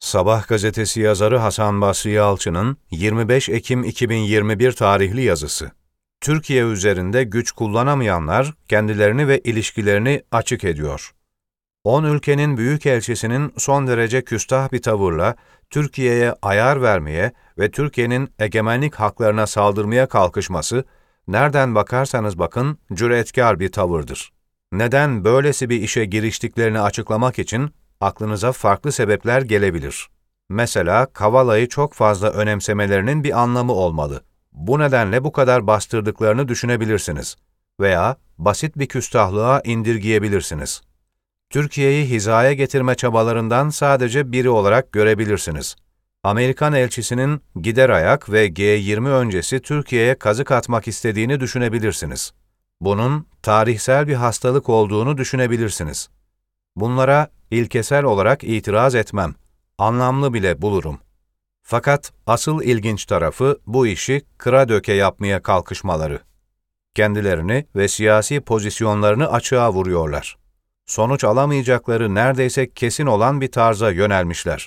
Sabah gazetesi yazarı Hasan Basri Yalçın'ın 25 Ekim 2021 tarihli yazısı. Türkiye üzerinde güç kullanamayanlar kendilerini ve ilişkilerini açık ediyor. 10 ülkenin büyükelçisinin son derece küstah bir tavırla Türkiye'ye ayar vermeye ve Türkiye'nin egemenlik haklarına saldırmaya kalkışması, nereden bakarsanız bakın cüretkar bir tavırdır. Neden böylesi bir işe giriştiklerini açıklamak için aklınıza farklı sebepler gelebilir. Mesela Kavala'yı çok fazla önemsemelerinin bir anlamı olmalı. Bu nedenle bu kadar bastırdıklarını düşünebilirsiniz. Veya basit bir küstahlığa indirgeyebilirsiniz. Türkiye'yi hizaya getirme çabalarından sadece biri olarak görebilirsiniz. Amerikan elçisinin gider ayak ve G20 öncesi Türkiye'ye kazık atmak istediğini düşünebilirsiniz. Bunun tarihsel bir hastalık olduğunu düşünebilirsiniz. Bunlara ilkesel olarak itiraz etmem, anlamlı bile bulurum. Fakat asıl ilginç tarafı bu işi kıra döke yapmaya kalkışmaları. Kendilerini ve siyasi pozisyonlarını açığa vuruyorlar. Sonuç alamayacakları neredeyse kesin olan bir tarza yönelmişler.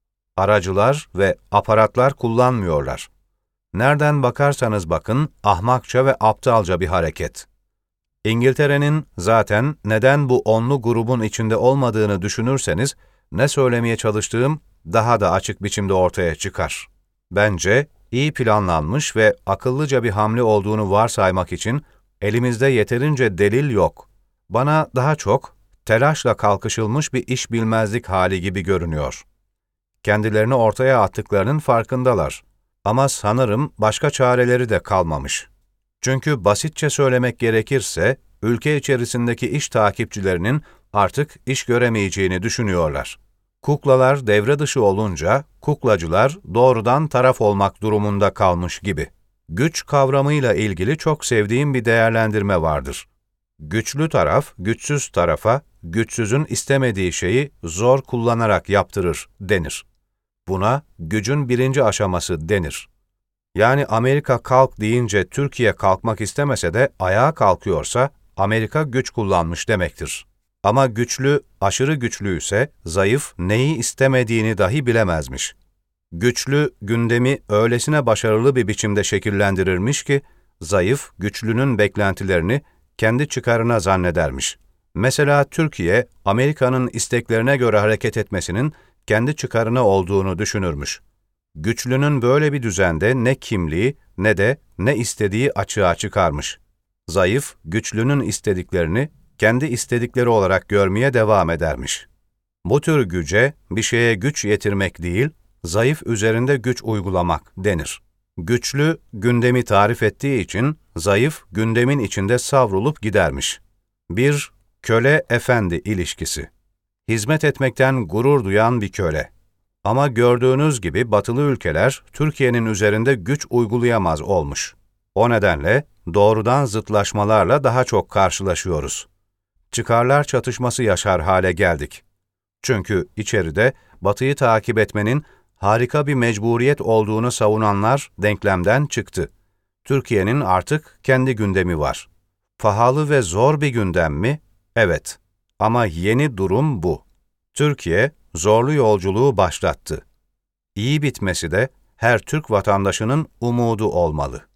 Aracılar ve aparatlar kullanmıyorlar. Nereden bakarsanız bakın ahmakça ve aptalca bir hareket. İngiltere'nin zaten neden bu onlu grubun içinde olmadığını düşünürseniz, ne söylemeye çalıştığım daha da açık biçimde ortaya çıkar. Bence iyi planlanmış ve akıllıca bir hamle olduğunu varsaymak için elimizde yeterince delil yok. Bana daha çok telaşla kalkışılmış bir iş bilmezlik hali gibi görünüyor. Kendilerini ortaya attıklarının farkındalar. Ama sanırım başka çareleri de kalmamış. Çünkü basitçe söylemek gerekirse, ülke içerisindeki iş takipçilerinin artık iş göremeyeceğini düşünüyorlar. Kuklalar devre dışı olunca, kuklacılar doğrudan taraf olmak durumunda kalmış gibi. Güç kavramıyla ilgili çok sevdiğim bir değerlendirme vardır. Güçlü taraf, güçsüz tarafa, güçsüzün istemediği şeyi zor kullanarak yaptırır denir. Buna gücün birinci aşaması denir. Yani Amerika kalk deyince Türkiye kalkmak istemese de ayağa kalkıyorsa Amerika güç kullanmış demektir. Ama güçlü, aşırı güçlüyse zayıf neyi istemediğini dahi bilemezmiş. Güçlü gündemi öylesine başarılı bir biçimde şekillendirirmiş ki zayıf güçlünün beklentilerini kendi çıkarına zannedermiş. Mesela Türkiye, Amerika'nın isteklerine göre hareket etmesinin kendi çıkarına olduğunu düşünürmüş. Güçlünün böyle bir düzende ne kimliği ne de ne istediği açığa çıkarmış. Zayıf, güçlünün istediklerini kendi istedikleri olarak görmeye devam edermiş. Bu tür güce bir şeye güç yetirmek değil, zayıf üzerinde güç uygulamak denir. Güçlü, gündemi tarif ettiği için zayıf, gündemin içinde savrulup gidermiş. Bir köle-efendi ilişkisi. Hizmet etmekten gurur duyan bir köle. Ama gördüğünüz gibi batılı ülkeler Türkiye'nin üzerinde güç uygulayamaz olmuş. O nedenle doğrudan zıtlaşmalarla daha çok karşılaşıyoruz. Çıkarlar çatışması yaşar hale geldik. Çünkü içeride Batı'yı takip etmenin harika bir mecburiyet olduğunu savunanlar denklemden çıktı. Türkiye'nin artık kendi gündemi var. Pahalı ve zor bir gündem mi? Evet. Ama yeni durum bu. Türkiye zorlu yolculuğu başlattı. İyi bitmesi de her Türk vatandaşının umudu olmalı.